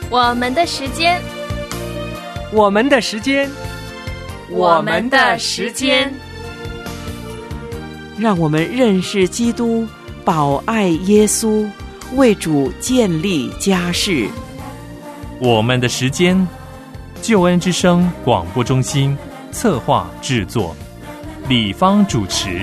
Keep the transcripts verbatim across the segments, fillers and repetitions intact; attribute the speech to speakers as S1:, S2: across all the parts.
S1: 我们的时间，
S2: 我们的时间，
S1: 我们的时间，
S3: 让我们认识基督，保爱耶稣，为主建立家室。
S4: 我们的时间，救恩之声广播中心策划制作，李芳主持。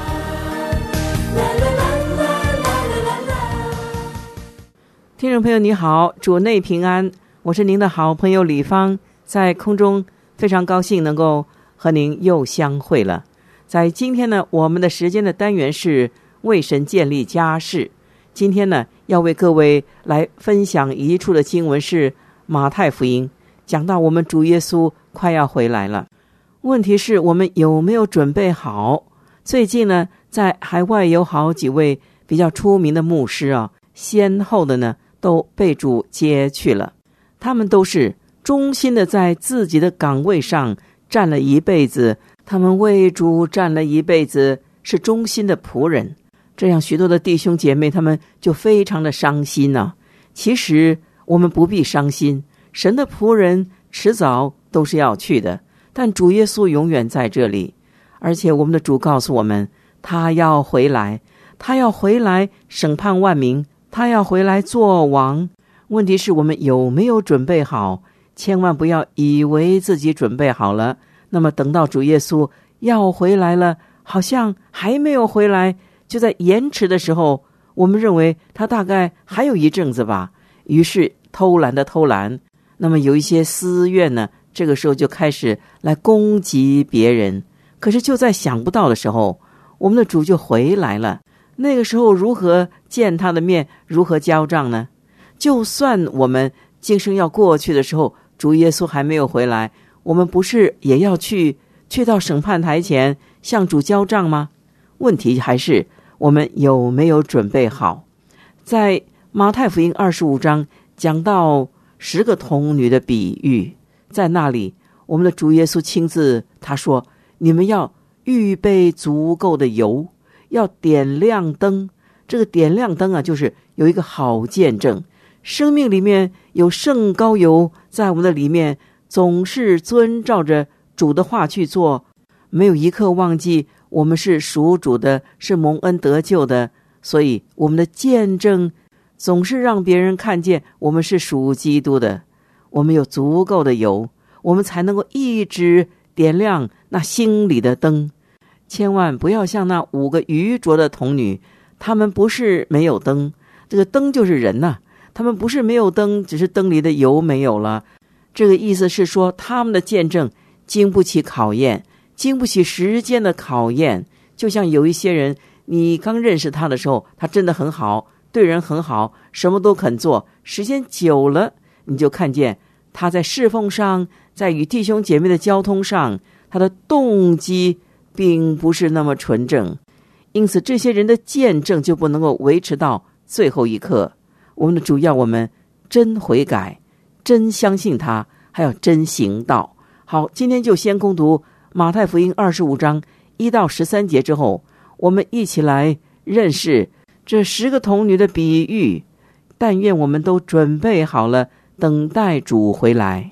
S3: 听众朋友你好，主内平安，我是您的好朋友李芳，在空中非常高兴能够和您又相会了。在今天呢，我们的时间的单元是为神建立家室。今天呢，要为各位来分享一处的经文是马太福音，讲到我们主耶稣快要回来了。问题是我们有没有准备好？最近呢，在海外有好几位比较出名的牧师啊，先后的呢都被主接去了。他们都是忠心的在自己的岗位上站了一辈子，他们为主站了一辈子，是忠心的仆人。这样许多的弟兄姐妹他们就非常的伤心啊。其实我们不必伤心，神的仆人迟早都是要去的，但主耶稣永远在这里。而且我们的主告诉我们，他要回来，他要回来审判万民，他要回来做王。问题是我们有没有准备好？千万不要以为自己准备好了，那么等到主耶稣要回来了，好像还没有回来，就在延迟的时候，我们认为他大概还有一阵子吧，于是偷懒的偷懒。那么有一些私怨呢，这个时候就开始来攻击别人。可是就在想不到的时候，我们的主就回来了。那个时候如何见他的面，如何交账呢？就算我们今生要过去的时候，主耶稣还没有回来，我们不是也要去去到审判台前向主交账吗？问题还是我们有没有准备好？在马太福音二十五章讲到十个童女的比喻，在那里我们的主耶稣亲自他说，你们要预备足够的油，要点亮灯。这个点亮灯啊，就是有一个好见证，生命里面有圣膏油在我们的里面，总是遵照着主的话去做，没有一刻忘记我们是属主的，是蒙恩得救的。所以我们的见证总是让别人看见我们是属基督的。我们有足够的油，我们才能够一直点亮那心里的灯。千万不要像那五个愚拙的童女，他们不是没有灯，这个灯就是人呐、啊，他们不是没有灯，只是灯里的油没有了。这个意思是说，他们的见证经不起考验，经不起时间的考验。就像有一些人，你刚认识他的时候，他真的很好，对人很好，什么都肯做，时间久了，你就看见他在侍奉上，在与弟兄姐妹的交通上，他的动机并不是那么纯正，因此这些人的见证就不能够维持到最后一刻。我们的主要我们真悔改，真相信他，还要真行道。好，今天就先攻读马太福音二十五章一到十三节之后，我们一起来认识这十个童女的比喻。但愿我们都准备好了，等待主回来。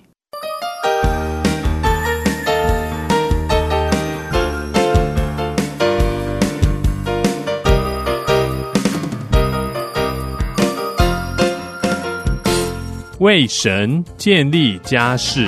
S4: 为神建立家室。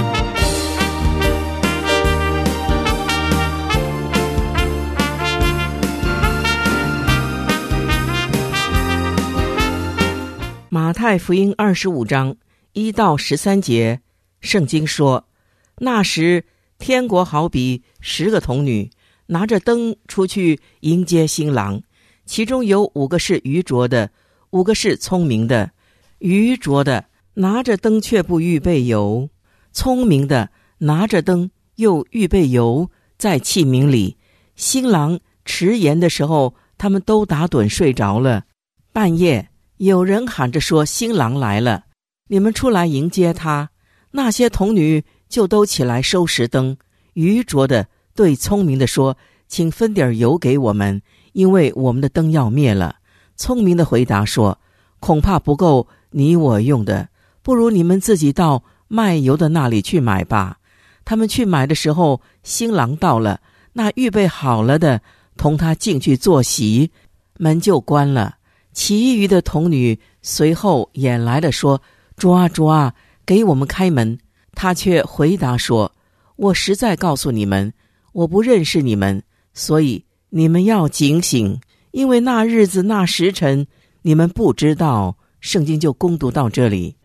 S3: 马太福音二十五章一到十三节，圣经说，那时天国好比十个童女拿着灯出去迎接新郎，其中有五个是愚拙的，五个是聪明的。愚拙的拿着灯却不预备油，聪明的拿着灯又预备油在器皿里。新郎迟延的时候，他们都打盹睡着了。半夜有人喊着说，新郎来了，你们出来迎接他。那些童女就都起来收拾灯。愚拙的对聪明的说，请分点油给我们，因为我们的灯要灭了。聪明的回答说，恐怕不够你我用的， 不如你们自己到卖油的那里去买吧。他们去买的时候，新郎到了，那预备好了的同他进去坐席，门就关了。其余的童女随后也来了，说：主啊，主啊，给我们开门。他却回答说：我实在告诉你们，我不认识你们，所以你们要警醒，因为那日子那时辰你们不知道。圣经就攻读到这里。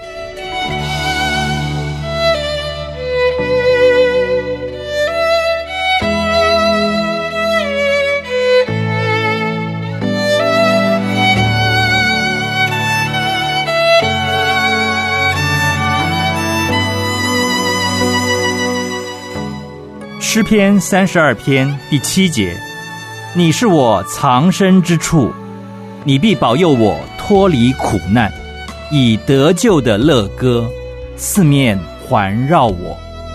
S5: 诗篇三十二篇第七节：你是我藏身之处，你必保佑我脱离苦难，以得救的乐歌四面环绕我。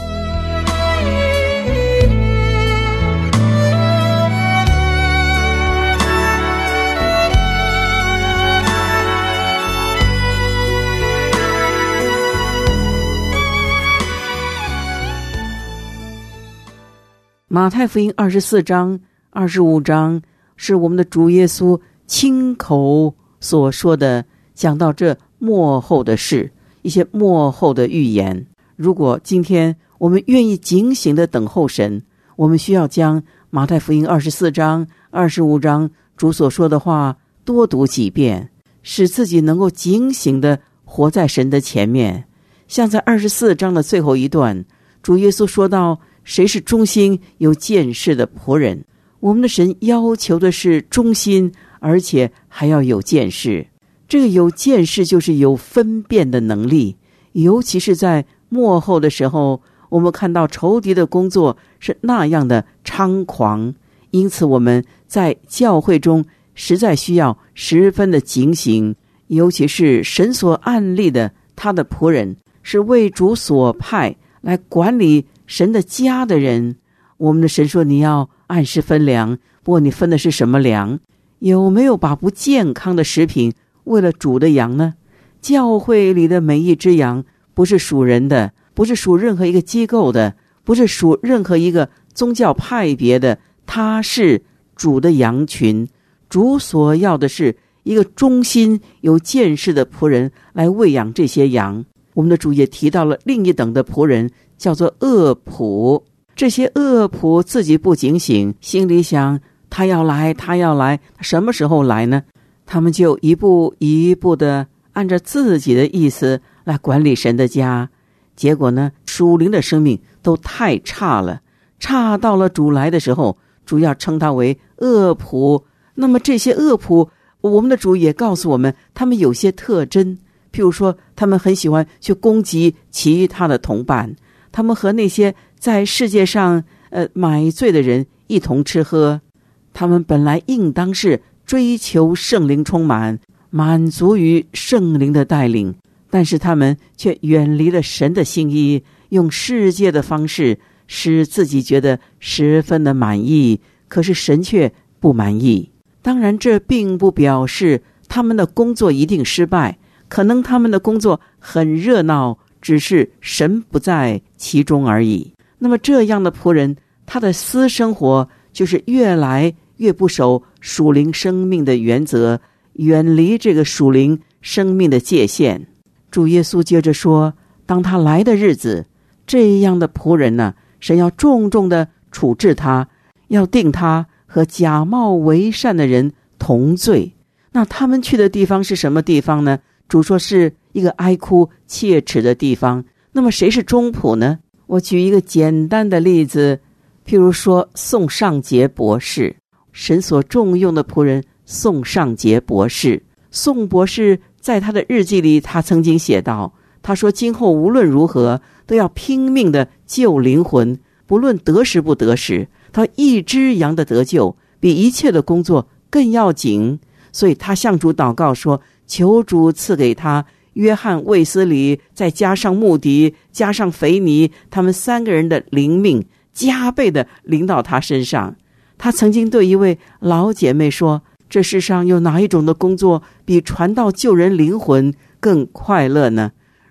S3: 马太福音二十四章、二十五章是我们的主耶稣亲口所说的，讲到这末后的事，一些末后的预言。如果今天我们愿意警醒的等候神，我们需要将马太福音二十四章、二十五章主所说的话多读几遍，使自己能够警醒的活在神的前面。像在二十四章的最后一段，主耶稣说到，谁是忠心有见识的仆人？我们的神要求的是忠心，而且还要有见识。这个有见识就是有分辨的能力，尤其是在末后的时候，我们看到仇敌的工作是那样的猖狂，因此我们在教会中实在需要十分的警醒，尤其是神所按立的他的仆人，是为主所派来管理神的家的人。我们的神说，你要按时分粮，不过你分的是什么粮？有没有把不健康的食品为了主的羊呢？教会里的每一只羊不是属人的，不是属任何一个机构的，不是属任何一个宗教派别的，它是主的羊群。主所要的是一个忠心有见识的仆人来喂养这些羊。我们的主也提到了另一等的仆人，叫做恶仆。这些恶仆自己不警醒，心里想他要来他要来，他什么时候来呢？他们就一步一步的按照自己的意思来管理神的家，结果呢，属灵的生命都太差了，差到了主来的时候，主要称他为恶仆。那么这些恶仆，我们的主也告诉我们，他们有些特征，譬如说他们很喜欢去攻击其他的同伴，他们和那些在世界上呃买醉的人一同吃喝。他们本来应当是追求圣灵充满，满足于圣灵的带领，但是他们却远离了神的心意，用世界的方式使自己觉得十分的满意，可是神却不满意。当然这并不表示他们的工作一定失败，可能他们的工作很热闹，只是神不在其中而已。那么这样的仆人，他的私生活就是越来越不守属灵生命的原则，远离这个属灵生命的界限。主耶稣接着说，当他来的日子，这样的仆人呢，神要重重的处置他，要定他和假冒为善的人同罪。那他们去的地方是什么地方呢？主说是一个哀哭切齿的地方。那么谁是忠仆呢？我举一个简单的例子，譬如说宋尚杰博士，神所重用的仆人宋尚杰博士。宋博士在他的日记里，他曾经写道，他说今后无论如何都要拼命的救灵魂，不论得时不得时，他一只羊的得救比一切的工作更要紧。所以他向主祷告说，求主赐给他约翰卫斯理，再加上穆迪，加上腓尼，他们三个人的灵命加倍的临到他身上。他曾经对一位老姐妹说，这世上有哪一种的工作比传道救人灵魂更快乐呢？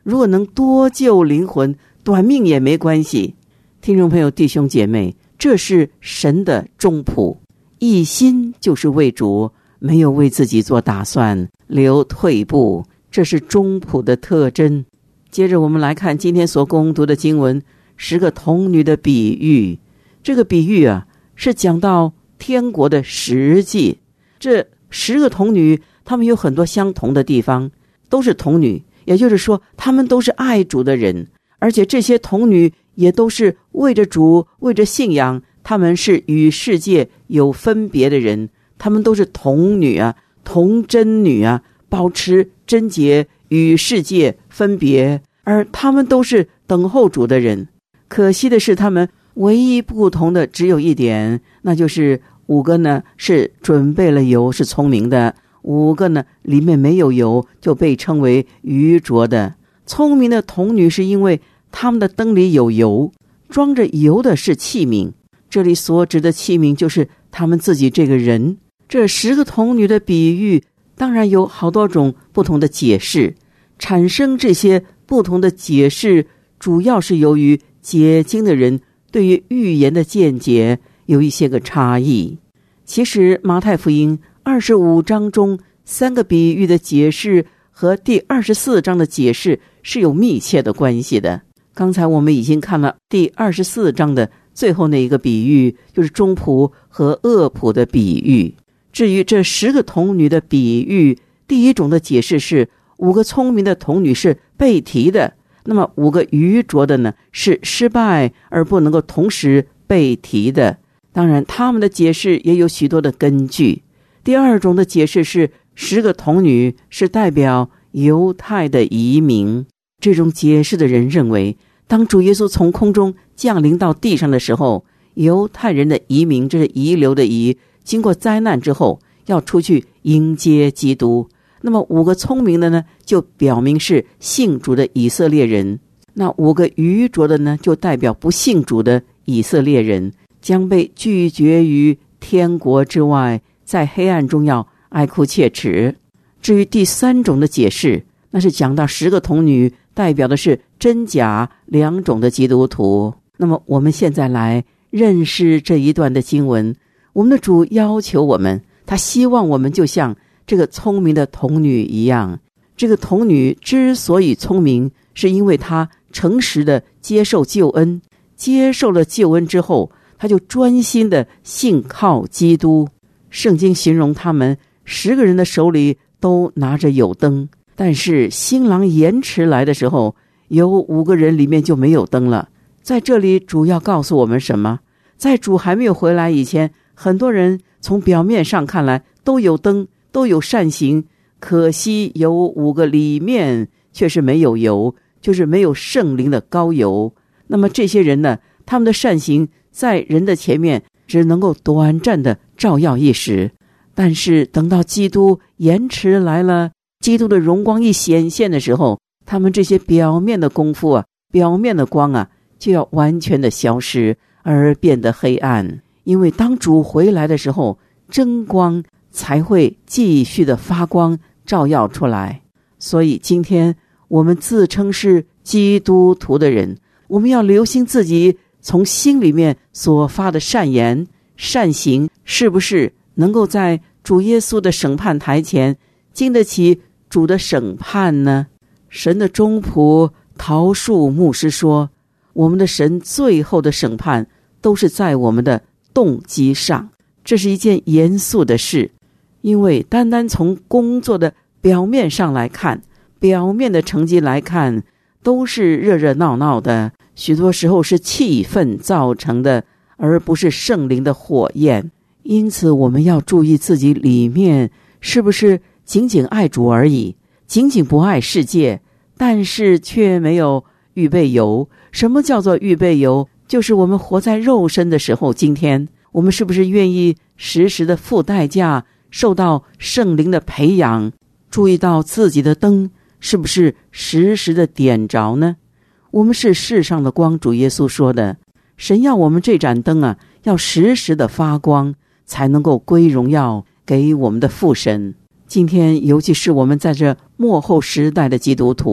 S3: 如果能多救灵魂，短命也没关系。听众朋友弟兄姐妹，这是神的忠仆，一心就是为主，没有为自己做打算，留退步，这是忠仆的特征。接着我们来看今天所攻读的经文，十个童女的比喻。这个比喻啊，是讲到天国的实际。这十个童女，她们有很多相同的地方，都是童女，也就是说她们都是爱主的人，而且这些童女也都是为着主，为着信仰，她们是与世界有分别的人，她们都是童女啊，童贞女啊，保持贞洁，与世界分别，而她们都是等候主的人。可惜的是，她们唯一不同的只有一点，那就是五个呢是准备了油，是聪明的，五个呢里面没有油，就被称为愚拙的。聪明的童女是因为他们的灯里有油，装着油的是器皿，这里所指的器皿就是他们自己这个人。这十个童女的比喻当然有好多种不同的解释，产生这些不同的解释主要是由于解经的人对于预言的见解有一些个差异。其实马太福音二十五章中三个比喻的解释和第二十四章的解释是有密切的关系的。刚才我们已经看了第二十四章的最后那一个比喻，就是忠仆和恶仆的比喻。至于这十个童女的比喻，第一种的解释是五个聪明的童女是被提的，那么五个愚拙的呢是失败而不能够同时被提的。当然他们的解释也有许多的根据。第二种的解释是十个童女是代表犹太的移民。这种解释的人认为，当主耶稣从空中降临到地上的时候，犹太人的移民，这是遗留的遗，经过灾难之后要出去迎接基督。那么五个聪明的呢，就表明是信主的以色列人，那五个愚拙的呢，就代表不信主的以色列人，将被拒绝于天国之外，在黑暗中要哀哭切齿。至于第三种的解释，那是讲到十个童女代表的是真假两种的基督徒。那么我们现在来认识这一段的经文，我们的主要求我们，他希望我们就像这个聪明的童女一样。这个童女之所以聪明，是因为她诚实的接受救恩，接受了救恩之后，她就专心的信靠基督。圣经形容他们十个人的手里都拿着有灯，但是新郎延迟来的时候，有五个人里面就没有灯了。在这里主要告诉我们什么？在主还没有回来以前，很多人从表面上看来都有灯，都有善行，可惜有五个里面却是没有油，就是没有圣灵的膏油。那么这些人呢，他们的善行在人的前面只能够短暂的照耀一时，但是等到基督延迟来了，基督的荣光一显现的时候，他们这些表面的功夫啊，表面的光啊，就要完全的消失而变得黑暗。因为当主回来的时候，真光才会继续的发光照耀出来。所以今天我们自称是基督徒的人，我们要留心自己从心里面所发的善言善行，是不是能够在主耶稣的审判台前经得起主的审判呢？神的忠仆陶树牧师说，我们的神最后的审判都是在我们的动机上，这是一件严肃的事。因为单单从工作的表面上来看，表面的成绩来看，都是热热闹闹的，许多时候是气氛造成的，而不是圣灵的火焰。因此我们要注意自己里面是不是仅仅爱主而已，仅仅不爱世界，但是却没有预备油。什么叫做预备油？就是我们活在肉身的时候，今天我们是不是愿意时时的付代价，受到圣灵的培养，注意到自己的灯是不是时时的点着呢？我们是世上的光，主耶稣说的，神要我们这盏灯啊，要时时的发光，才能够归荣耀给我们的父神。今天尤其是我们在这末后时代的基督徒，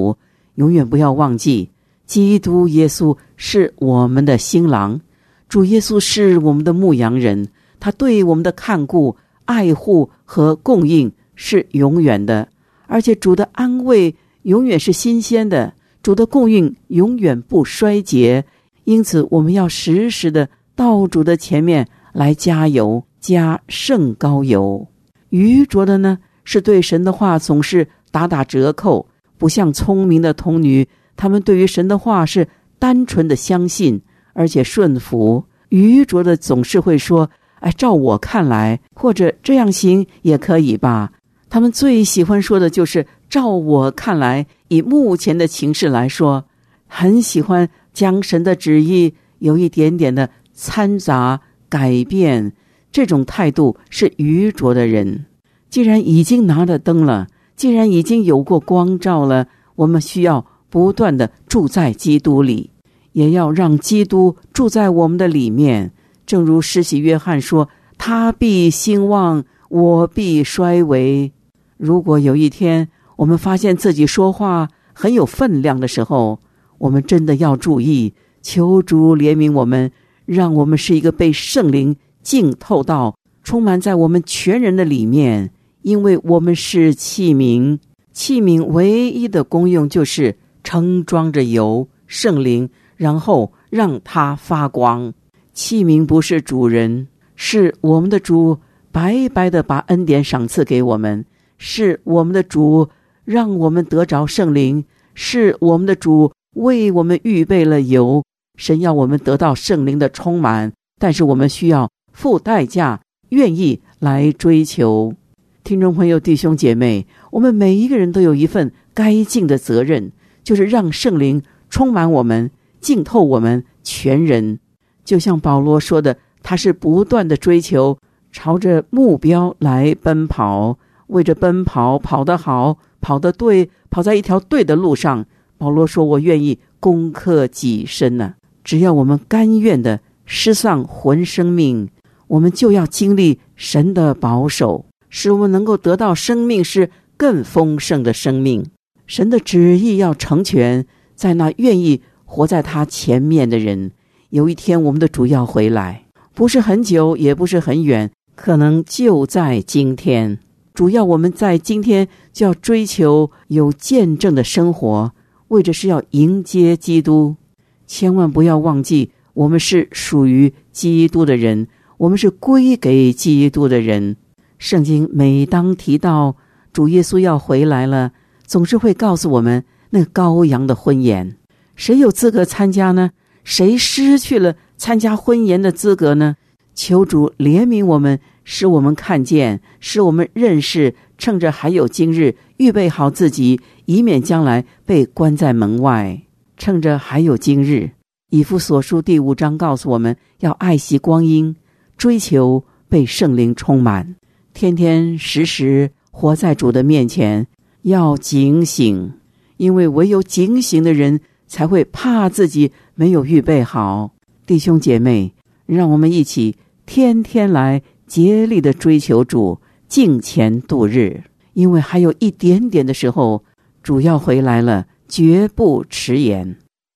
S3: 永远不要忘记，基督耶稣是我们的新郎，主耶稣是我们的牧羊人，他对我们的看顾、爱护和供应是永远的，而且主的安慰永远是新鲜的，主的供应永远不衰竭。因此我们要时时的到主的前面来加油，加圣膏油。愚拙的呢，是对神的话总是打打折扣，不像聪明的童女，他们对于神的话是单纯的相信而且顺服。愚拙的总是会说，哎，照我看来，或者这样行也可以吧。他们最喜欢说的就是照我看来，以目前的情势来说，很喜欢将神的旨意有一点点的掺杂改变，这种态度是愚拙的人。既然已经拿了灯了，既然已经有过光照了，我们需要不断的住在基督里，也要让基督住在我们的里面。正如施洗约翰说，他必兴旺，我必衰微。如果有一天我们发现自己说话很有分量的时候，我们真的要注意，求主怜悯我们，让我们是一个被圣灵浸透到充满在我们全人的里面。因为我们是器皿，器皿唯一的功用就是盛装着油圣灵，然后让它发光。器皿不是主人，是我们的主白白的把恩典赏赐给我们，是我们的主让我们得着圣灵，是我们的主为我们预备了油。神要我们得到圣灵的充满，但是我们需要付代价，愿意来追求。听众朋友，弟兄姐妹，我们每一个人都有一份该尽的责任，就是让圣灵充满我们，浸透我们全人。就像保罗说的，他是不断的追求，朝着目标来奔跑，为着奔跑，跑得好，跑得对，跑在一条对的路上。保罗说，我愿意攻克己身啊。只要我们甘愿的失丧魂生命，我们就要经历神的保守，使我们能够得到生命是更丰盛的生命。神的旨意要成全在那愿意活在他前面的人。有一天我们的主要回来，不是很久，也不是很远，可能就在今天。主要我们在今天就要追求有见证的生活，为着是要迎接基督。千万不要忘记，我们是属于基督的人，我们是归给基督的人。圣经每当提到主耶稣要回来了，总是会告诉我们那羔羊的婚宴。谁有资格参加呢？谁失去了参加婚宴的资格呢？求主怜悯我们，使我们看见，使我们认识，趁着还有今日，预备好自己，以免将来被关在门外。趁着还有今日，以弗所书第五章告诉我们，要爱惜光阴，追求被圣灵充满，天天时时活在主的面前，要警醒，因为唯有警醒的人才会怕自己没有预备好。弟兄姐妹，让我们一起天天来竭力的追求主，敬虔度日，因为还有一点点的时候，主要回来了，绝不迟延。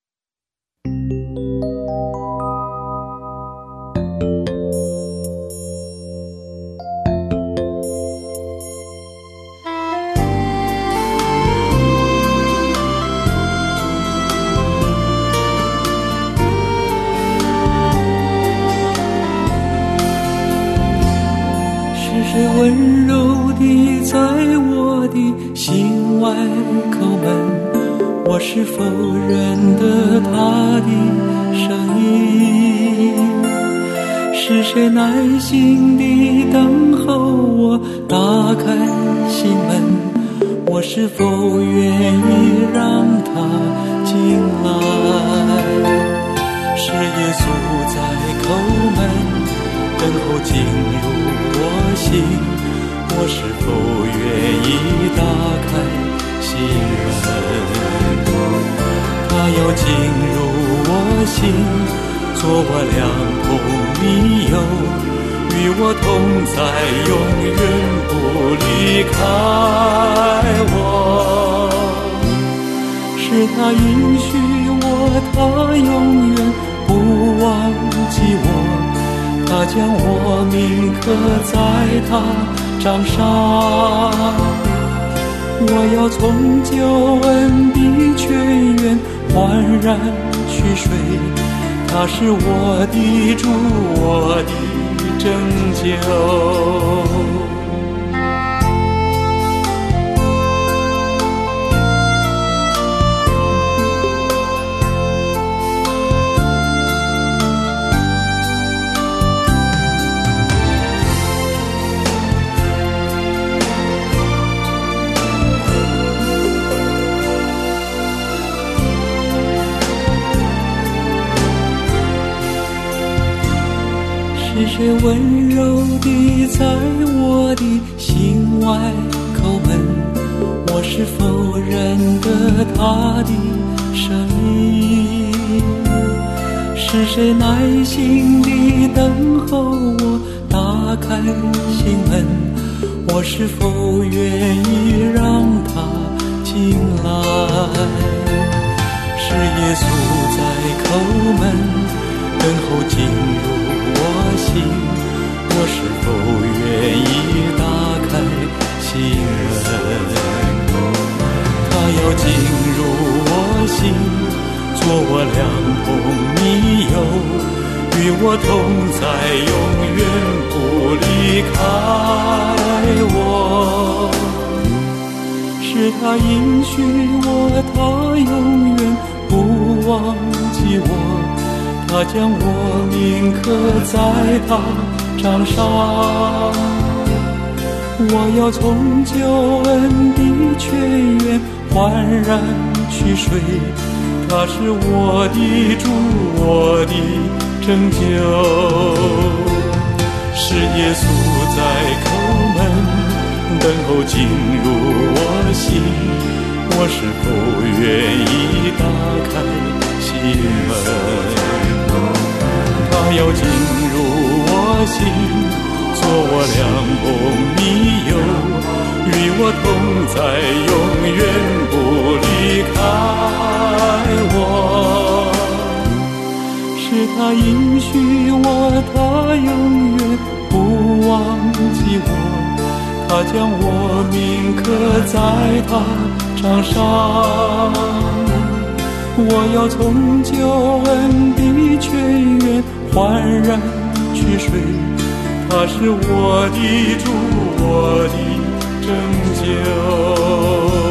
S6: 是温柔地在我的心外叩门，我是否认得他的声音？是谁耐心地等候我打开心门？我是否愿意让他进来？是耶稣在叩门，等候进入我心，我是否愿意打开心门？他要进入我心，做我良朋密友，与我同在，永远不离开我。是他允许我，他永远不忘记我，他将我铭刻在他掌上。我要从救恩的泉源焕然去水，他是我的主，我的拯救。是谁温柔地在我的心外叩门？我是否认得他的声音？是谁耐心地等候我打开心门？我是否愿意让他进来？是耶稣在叩门，等候进入我心，我是否愿意打开心门？他要进入我心，做我良朋密友，与我同在，永远不离开我。是他应许我，他永远不忘记我，他将我铭刻在他掌上。我要从救恩的泉源焕然去水，他是我的主，我的拯救。是耶稣在叩门，等候进入我心，我是否愿意打开心门？他要进入我心，做我良朋密友，与我同在，永远不离开我。是他应许我，他永远不忘记我，他将我铭刻在他掌上。我要从救恩的泉源焕然去水，他是我的主，我的拯救。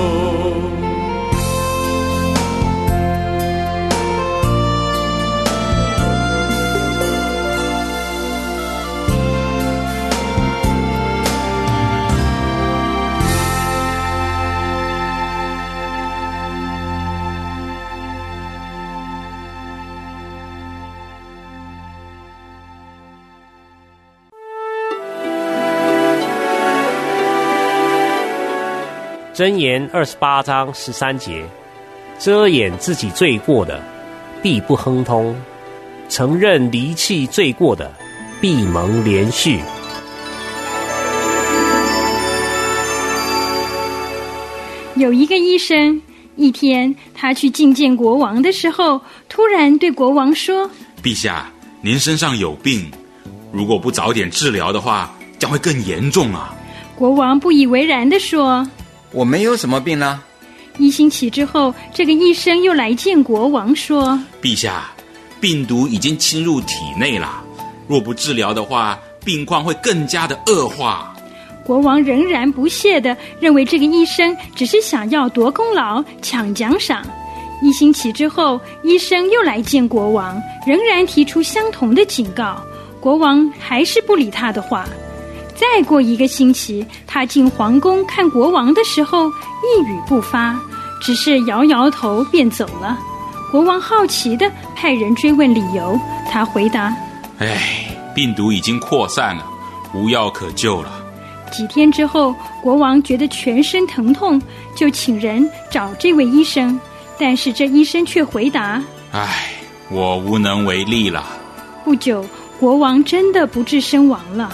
S7: 箴言二十八章十三节，遮掩自己罪过的，必不亨通；承认离弃罪过的，必蒙连续。
S8: 有一个医生，一天他去觐见国王的时候，突然对国王说：
S9: 陛下，您身上有病，如果不早点治疗的话，将会更严重啊。
S8: 国王不以为然地说：
S10: 我没有什么病啊。
S8: 一星期之后，这个医生又来见国王说：
S9: 陛下，病毒已经侵入体内了，若不治疗的话，病况会更加的恶化。
S8: 国王仍然不屑地认为这个医生只是想要夺功劳、抢奖赏。一星期之后，医生又来见国王，仍然提出相同的警告，国王还是不理他的话。再过一个星期，他进皇宫看国王的时候，一语不发，只是摇摇头便走了。国王好奇地派人追问理由，他回答：
S9: 唉，病毒已经扩散了，无药可救了。
S8: 几天之后，国王觉得全身疼痛，就请人找这位医生，但是这医生却回答：
S9: 唉，我无能为力了。
S8: 不久，国王真的不治身亡了。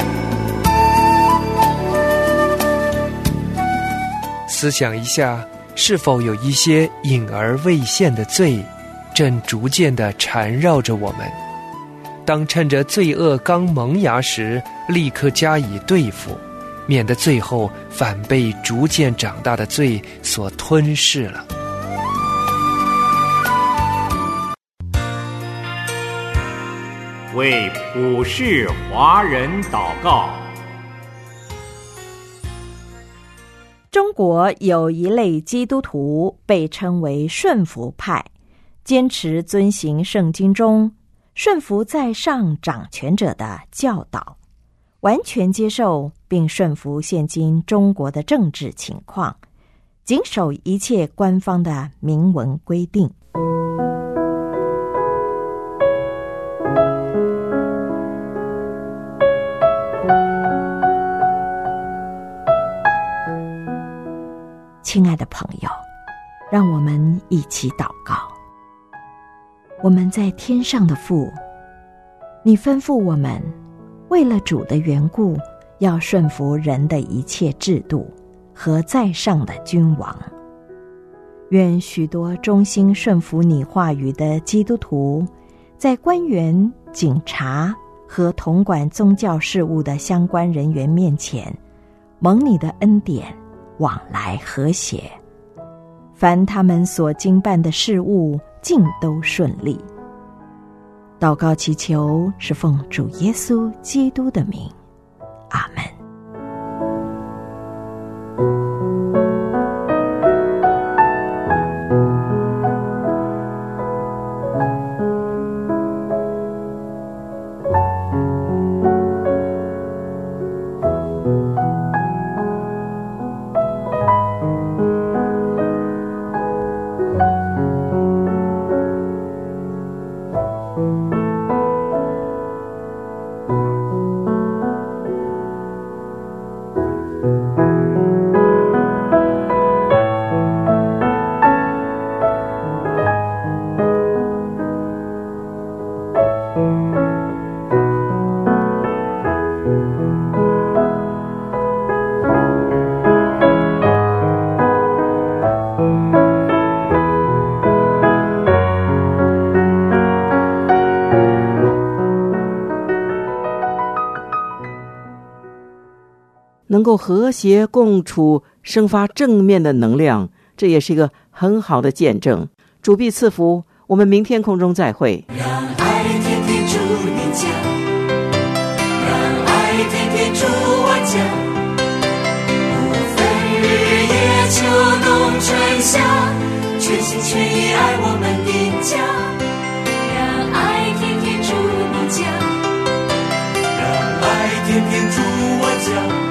S2: 思想一下， 是否有一些隐而未现的罪，正逐渐地缠绕着我们？当趁着罪恶刚萌芽时，立刻加以对付，免得最后反被逐渐长大的罪所吞噬了。
S11: 为普世华人祷告。
S12: 中国有一类基督徒被称为顺服派，坚持遵行圣经中顺服在上掌权者的教导，完全接受并顺服现今中国的政治情况，谨守一切官方的明文规定。亲爱的朋友，让我们一起祷告。我们在天上的父，你吩咐我们为了主的缘故，要顺服人的一切制度和在上的君王。愿许多忠心顺服你话语的基督徒，在官员、警察和统管宗教事务的相关人员面前，蒙你的恩典，往来和谐，凡他们所经办的事务尽都顺利。祷告祈求是奉主耶稣基督的名，阿们。
S3: 能够和谐共处，生发正面的能量，这也是一个很好的见证。主必赐福，我们明天空中再会。
S6: 让爱天天住你家，让爱天天住我家，不分日夜秋冬春夏，全心全意爱我们的家。让爱天天住你家，让爱天天住我家，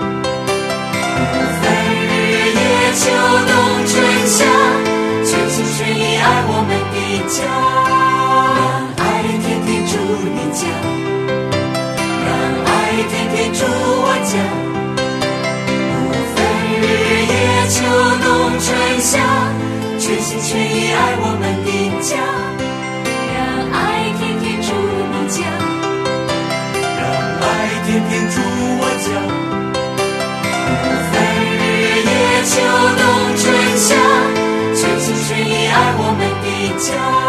S6: 秋冬春夏，全心全意爱我们的家。让爱天天住你家，让爱天天住我家，不分日夜秋冬春夏，全心全意爱我们的家。让爱天天住你家，让爱天天住我家，不分秋冬春夏，全心全意爱我们的家。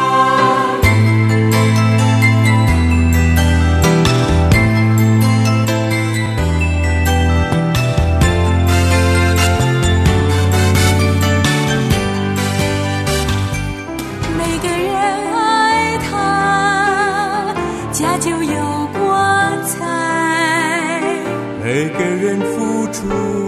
S6: 每个人爱他，家就有光彩。每个人付出